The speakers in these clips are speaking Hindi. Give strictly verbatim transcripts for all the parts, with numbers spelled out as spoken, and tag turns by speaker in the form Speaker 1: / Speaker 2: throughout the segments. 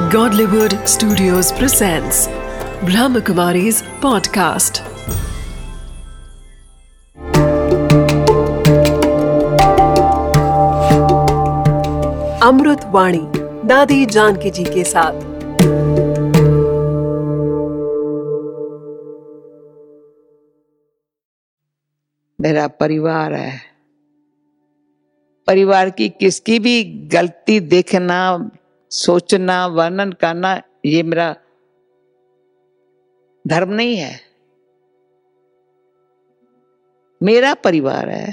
Speaker 1: Godlywood Studios presents Brahmakumari's podcast. अमृत वाणी दादी जानकी जी के साथ।
Speaker 2: मेरा परिवार है। परिवार की किसकी भी गलती देखना, सोचना, वर्णन करना, ये मेरा धर्म नहीं है। मेरा परिवार है।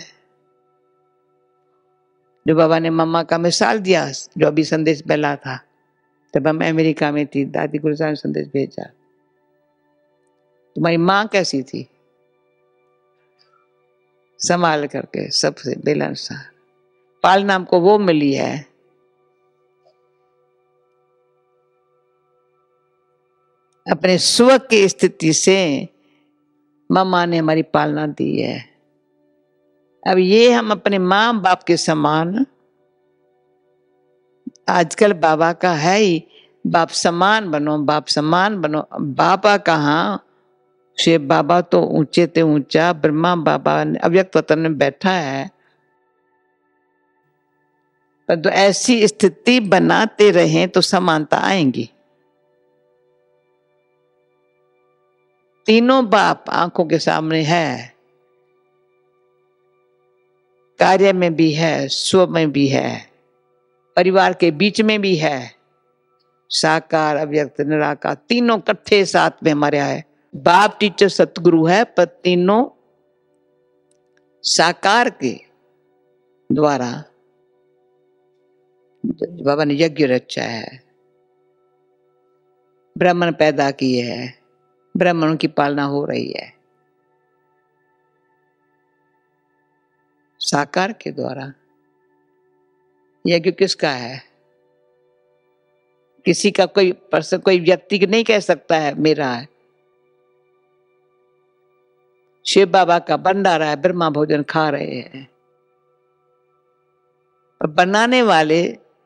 Speaker 2: जो बाबा ने मम्मा का मिसाल दिया, जो अभी संदेश मिला था, जब मैं अमेरिका में थी, दादी गुरु साहब ने संदेश भेजा, तुम्हारी माँ कैसी थी? संभाल करके सबसे बेलनसार पालना हमको वो मिली है। अपने स्व की स्थिति से मम्मा ने हमारी पालना दी है। अब ये हम अपने माँ बाप के समान, आजकल बाबा का है ही, बाप समान बनो, बाप समान बनो। बाबा कहाँ? शिव बाबा तो ऊंचे ते ऊंचा, ब्रह्मा बाबा अव्यक्त वतन में बैठा है। पर तो ऐसी स्थिति बनाते रहें तो समानता आएंगी। तीनों बाप आंखों के सामने है, कार्य में भी है, स्व में भी है, परिवार के बीच में भी है। साकार, अव्यक्त, निराकार, तीनों इकट्ठे साथ में हमारे आए। बाप टीचर सतगुरु है, पर तीनों साकार के द्वारा बाबा ने यज्ञ रचा है, ब्राह्मण पैदा किए हैं, ब्राह्मणों की पालना हो रही है साकार के द्वारा। यज्ञ किसका है? किसी का कोई पर्सन, कोई व्यक्ति नहीं कह सकता है मेरा है। शिव बाबा का भंडारा है, ब्रह्मा भोजन खा रहे हैं। और बनाने वाले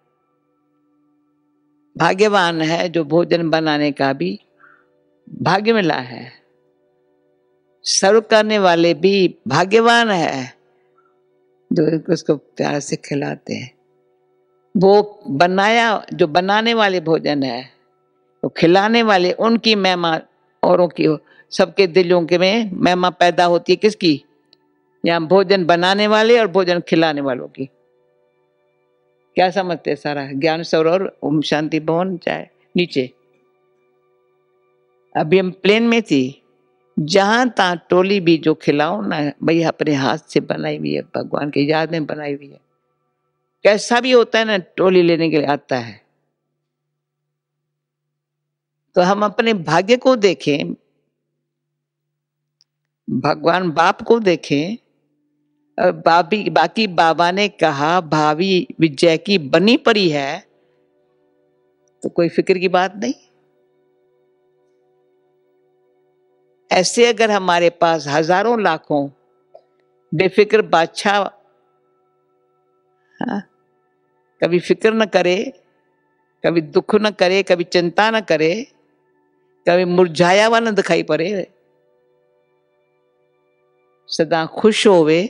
Speaker 2: भाग्यवान है, जो भोजन बनाने का भी भाग्य मिला है। सर्व करने वाले भी भाग्यवान है, जो उसको प्यार से खिलाते हैं। वो बनाया, जो बनाने वाले भोजन है, वो खिलाने वाले, उनकी महिमा औरों की हो। सबके दिलों के में महिमा पैदा होती है किसकी? यहाँ भोजन बनाने वाले और भोजन खिलाने वालों की। क्या समझते हैं? सारा ज्ञान सरोवर ओम शांति भवन चाहे नीचे। अभी हम प्लेन में थी, जहां तहां टोली भी जो खिलाओ ना भाई, अपने हाथ से बनाई हुई है, भगवान की याद में बनाई हुई है। कैसा भी होता है ना, टोली लेने के लिए आता है। तो हम अपने भाग्य को देखें, भगवान बाप को देखें। और बाबी बाकी बाबा ने कहा भावी विजय की बनी पड़ी है, तो कोई फिक्र की बात नहीं। ऐसे अगर हमारे पास हजारों लाखों बेफिक्र बादशाह, हाँ, कभी फिक्र न करे, कभी दुख न करे, कभी चिंता न करे, कभी मुरझाया हुआ न दिखाई पड़े, सदा खुश होवे,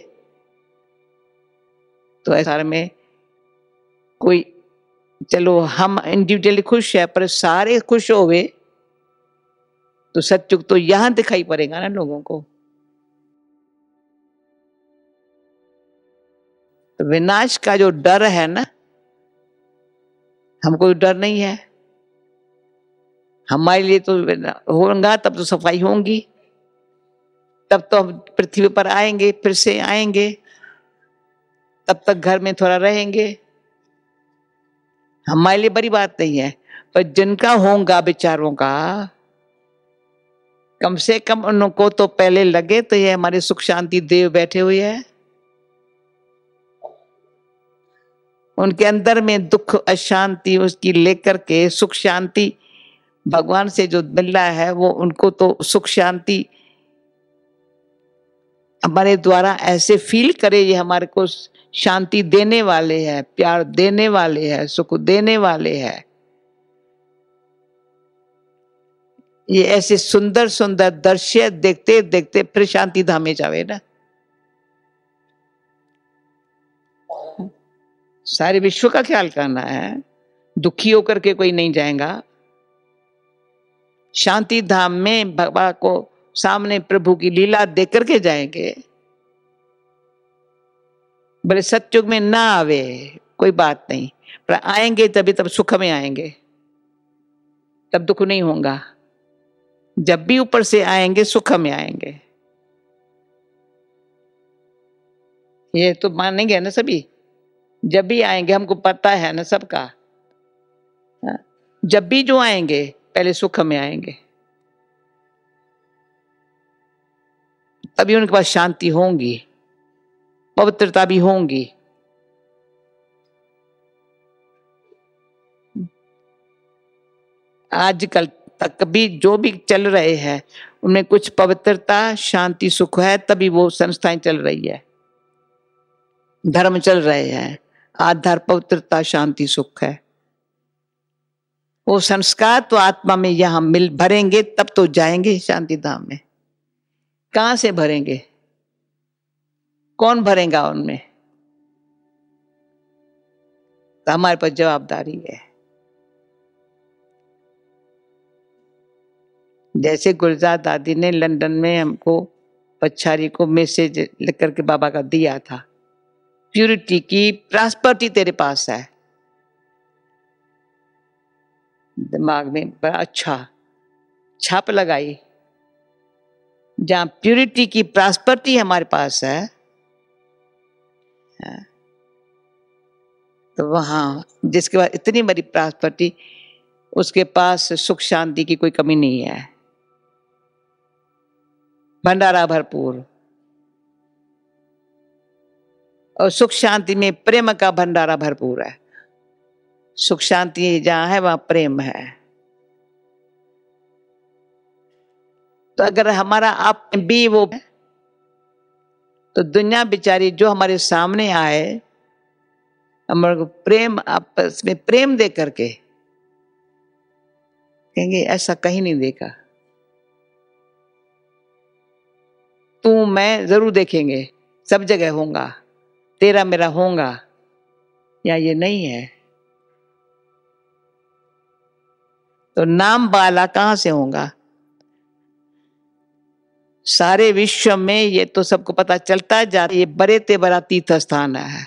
Speaker 2: तो ऐसा में कोई, चलो हम इंडिविजुअली खुश है, पर सारे खुश होवे तो सचुक तो यहां दिखाई पड़ेगा ना लोगों को। तो विनाश का जो डर है ना, हमको डर नहीं है। हमारे लिए तो होगा, तब तो सफाई होंगी, तब तो हम पृथ्वी पर आएंगे, फिर से आएंगे, तब तक घर में थोड़ा रहेंगे। हमारे लिए बड़ी बात नहीं है, पर जिनका होगा बेचारों का, कम से कम उनको तो पहले लगे तो ये हमारे सुख शांति देव बैठे हुए हैं। उनके अंदर में दुख अशांति उसकी लेकर के सुख शांति भगवान से जो मिल रहा है, वो उनको तो सुख शांति हमारे द्वारा ऐसे फील करे, ये हमारे को शांति देने वाले हैं, प्यार देने वाले हैं, सुख देने वाले हैं। ये ऐसे सुंदर सुंदर दृश्य देखते देखते फिर शांति धाम में जावे ना। सारे विश्व का ख्याल करना है, दुखी होकर के कोई नहीं जाएगा। शांति धाम में बाबा को सामने प्रभु की लीला देख करके जाएंगे। भले सत्युग में ना आवे कोई बात नहीं, पर आएंगे तभी तब सुख में आएंगे, तब दुख नहीं होगा। जब भी ऊपर से आएंगे सुख में आएंगे, ये तो मानेंगे ना सभी। जब भी आएंगे हमको पता है ना सबका, जब भी जो आएंगे पहले सुख में आएंगे, तभी उनके पास शांति होंगी, पवित्रता भी होंगी। आजकल तक भी जो भी चल रहे हैं उनमें कुछ पवित्रता, शांति, सुख है, तभी वो संस्थाएं चल रही है, धर्म चल रहे हैं। आधार पवित्रता, शांति, सुख है। वो संस्कार तो आत्मा में यहां मिल भरेंगे तब तो जाएंगे शांति धाम में। कहां से भरेंगे? कौन भरेगा उनमें? तो हमारे पास जवाबदारी है। जैसे गुलजार दादी ने लंदन में हमको पछारी को मैसेज लिख करके बाबा का दिया था, प्यूरिटी की प्रॉस्पेरिटी तेरे पास है। दिमाग में बड़ा अच्छा छाप लगाई, जहां प्यूरिटी की प्रॉस्पेरिटी हमारे पास है तो वहां जिसके बाद इतनी बड़ी प्रॉस्पेरिटी, उसके पास सुख शांति की कोई कमी नहीं है, भंडारा भरपूर। और सुख शांति में प्रेम का भंडारा भरपूर है। सुख शांति जहां है वहां प्रेम है। तो अगर हमारा आप भी वो, तो दुनिया बेचारी जो हमारे सामने आए, हमारे को प्रेम, आपस में प्रेम दे करके कहेंगे ऐसा कहीं नहीं देखा। तू मैं जरूर देखेंगे, सब जगह होगा, तेरा मेरा होगा, या ये नहीं है तो नाम वाला कहां से होगा? सारे विश्व में ये तो सबको पता चलता जा रहा है, ये बड़े ते बड़ा तीर्थ स्थान है।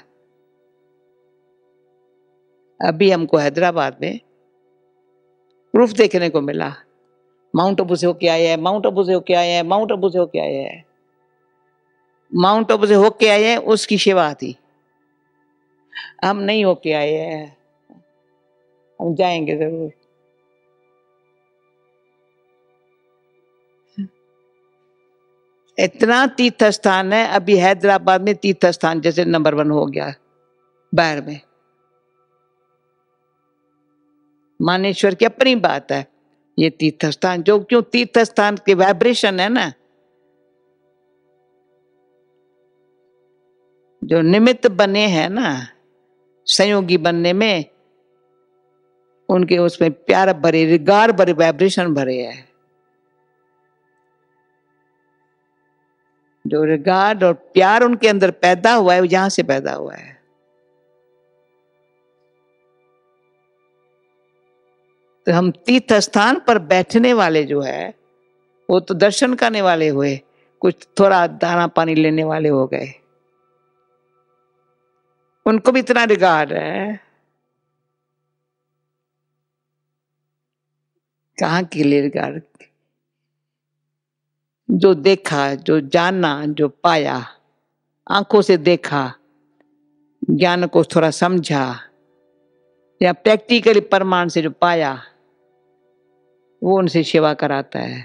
Speaker 2: अभी हमको हैदराबाद में प्रूफ देखने को मिला, माउंट आबू से होके आए हैं, माउंट आबू से होके आए हैं, माउंट आबू से होके आए हैं, माउंट आबू से होके आए हैं, उसकी सेवा थी। हम नहीं होके आए हैं, हम जाएंगे जरूर। इतना तीर्थ स्थान है, अभी हैदराबाद में तीर्थ स्थान जैसे नंबर वन हो गया बाहर में। मानेश्वर की अपनी बात है, ये तीर्थ स्थान जो, क्यों तीर्थ स्थान के वाइब्रेशन है ना, जो निमित्त बने हैं ना संयोगी बनने में, उनके उसमें प्यार भरे, रिगार भरे, वाइब्रेशन भरे है। जो रिगार्ड और प्यार उनके अंदर पैदा हुआ है, वो यहां से पैदा हुआ है। तो हम तीर्थ स्थान पर बैठने वाले जो है, वो तो दर्शन करने वाले हुए, कुछ थोड़ा दाना पानी लेने वाले हो गए। उनको भी इतना रिगार्ड है, कहाँ के लिए रिगार्ड? जो देखा, जो जाना, जो पाया, आंखों से देखा, ज्ञान को थोड़ा समझा, या प्रैक्टिकली प्रमाण से जो पाया, वो उनसे सेवा कराता है।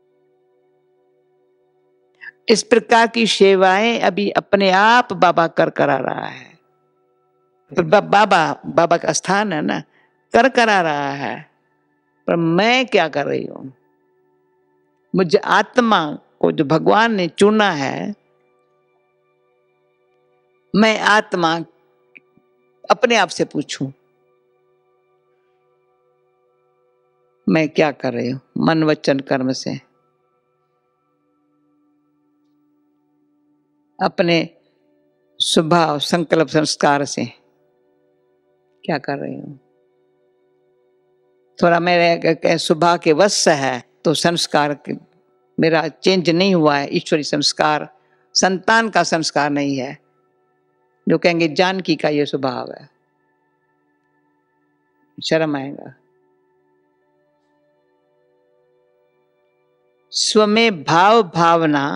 Speaker 2: इस प्रकार की सेवाएं अभी अपने आप बाबा कर करा रहा है। तो बाबा बाबा का स्थान है ना, कर करा रहा है, पर मैं क्या कर रही हूं? मुझे आत्मा को जो भगवान ने चुना है, मैं आत्मा अपने आप से पूछूं, मैं क्या कर रही हूं मन वचन कर्म से, अपने स्वभाव संकल्प संस्कार से क्या कर रही हूं। थोड़ा मेरे स्वभाव के वश है तो संस्कार मेरा चेंज नहीं हुआ है, ईश्वरीय संस्कार, संतान का संस्कार नहीं है। जो कहेंगे जानकी का ये स्वभाव है, शर्म आएगा। स्व में भाव भावना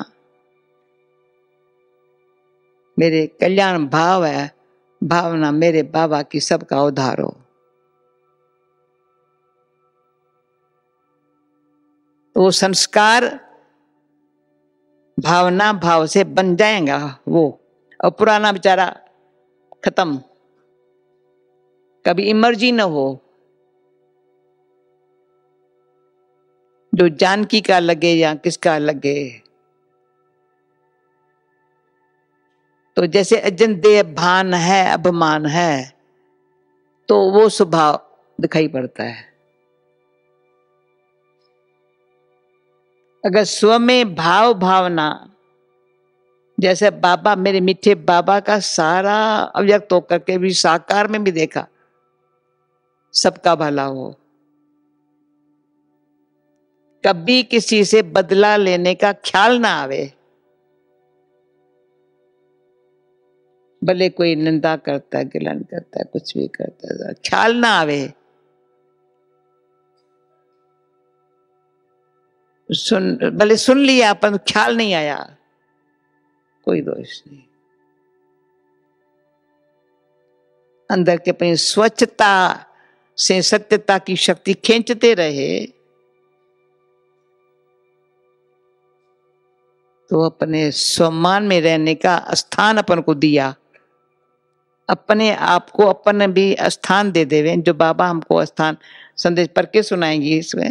Speaker 2: मेरे कल्याण भाव है, भावना मेरे बाबा की सबका उद्धार हो। तो वो संस्कार भावना भाव से बन जाएगा वो, और पुराना बेचारा खत्म, कभी इमर्जी न हो। जो जानकी का लगे या किसका लगे, तो जैसे अजंते भान है अभिमान है तो वो स्वभाव दिखाई पड़ता है। अगर स्व में भाव भावना, जैसे बाबा मेरे मीठे बाबा का सारा अव्यक्त होकर के भी साकार में भी देखा, सबका भला हो, कभी किसी से बदला लेने का ख्याल ना आवे, भले कोई निंदा करता है गिलन करता है कुछ भी करता है, ख्याल ना आवे। सुन भले सुन लिया पर ख्याल नहीं आया, कोई दोष नहीं। अंदर के अपनी स्वच्छता से सत्यता की शक्ति खींचते रहे तो अपने सम्मान में रहने का स्थान अपन को दिया, अपने आप को अपन भी स्थान दे देवे। जो बाबा हमको स्थान संदेश पढ़ के सुनाएंगे, इसमें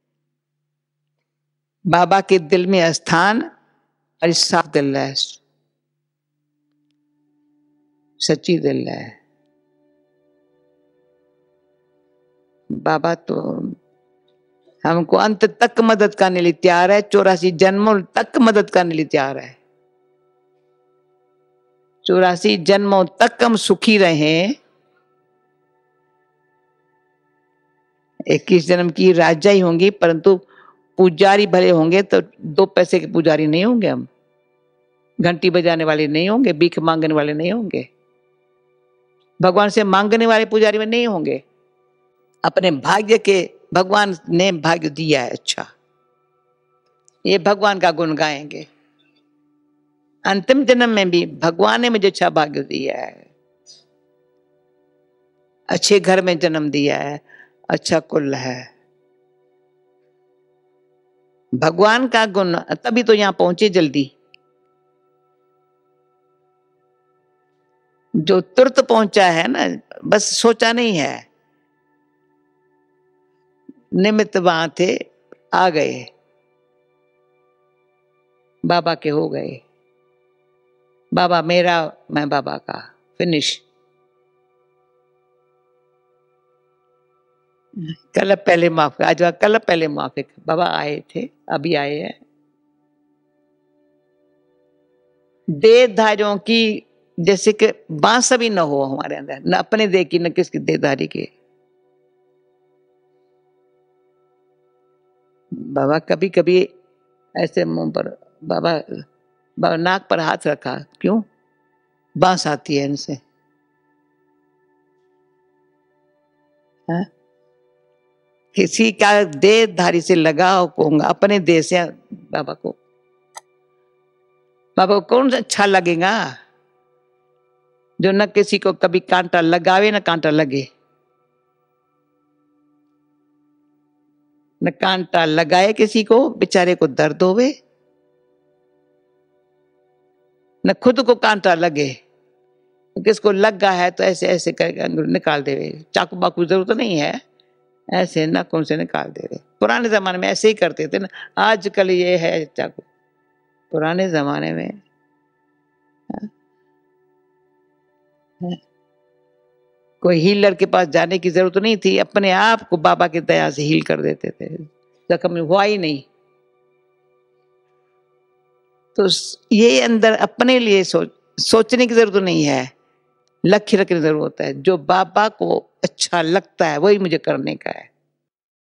Speaker 2: बाबा के दिल में स्थान और साफ दिल है, सच्ची दिल है। बाबा तो हमको अंत तक मदद करने लिए तैयार है, चौरासी जन्मों तक मदद करने लिए तैयार है। चौरासी जन्मों तक हम सुखी रहें। इक्कीस जन्म की राजा ही होंगी, परंतु पुजारी भले होंगे तो दो पैसे के पुजारी नहीं होंगे हम, घंटी बजाने वाले नहीं होंगे, भीख मांगने वाले नहीं होंगे, भगवान से मांगने वाले पुजारी में नहीं होंगे। अपने भाग्य के भगवान ने भाग्य दिया है अच्छा, ये भगवान का गुण गाएंगे। अंतिम जन्म में भी भगवान ने मुझे अच्छा भाग्य दिया है, अच्छे घर में जन्म दिया है, अच्छा कुल है, भगवान का गुण, तभी तो यहां पहुंचे जल्दी। जो तुरंत पहुंचा है ना, बस सोचा नहीं है, निमित्त वहां थे, आ गए, बाबा के हो गए। बाबा मेरा, मैं बाबा का, फिनिश। कल पहले माफ, आज कल पहले माफिक बाबा आए थे, अभी आए हैं। देहधारियों की जैसे कि बांस भी न हो हमारे अंदर, न अपने देह की न किसकी देहधारी की। बाबा कभी कभी ऐसे मुंह पर, बाबा बाबा नाक पर हाथ रखा, क्यों? बांस आती है इनसे। है? किसी का देहधारी से लगाव कहूंगा, अपने देह से बाबा को, बाबा को कौन अच्छा लगेगा? जो न किसी को कभी कांटा लगावे न कांटा लगे, न कांटा लगाए किसी को, बेचारे को दर्द होवे, न खुद को कांटा लगे। किसको लगा है तो ऐसे ऐसे करके निकाल देवे, चाकू बाकू जरूरत नहीं है, ऐसे नाखून से निकाल देवे। पुराने जमाने में ऐसे ही करते थे ना, आजकल ये है चाकू, पुराने जमाने में है? है? कोई हीलर के पास जाने की जरूरत नहीं थी, अपने आप को बाबा की दया से हील कर देते थे, जख्म हुआ ही नहीं। तो ये अंदर अपने लिए सोच सोचने की जरूरत नहीं है, लक्ष्य रखने की जरूरत है। जो बाबा को अच्छा लगता है वही मुझे करने का है।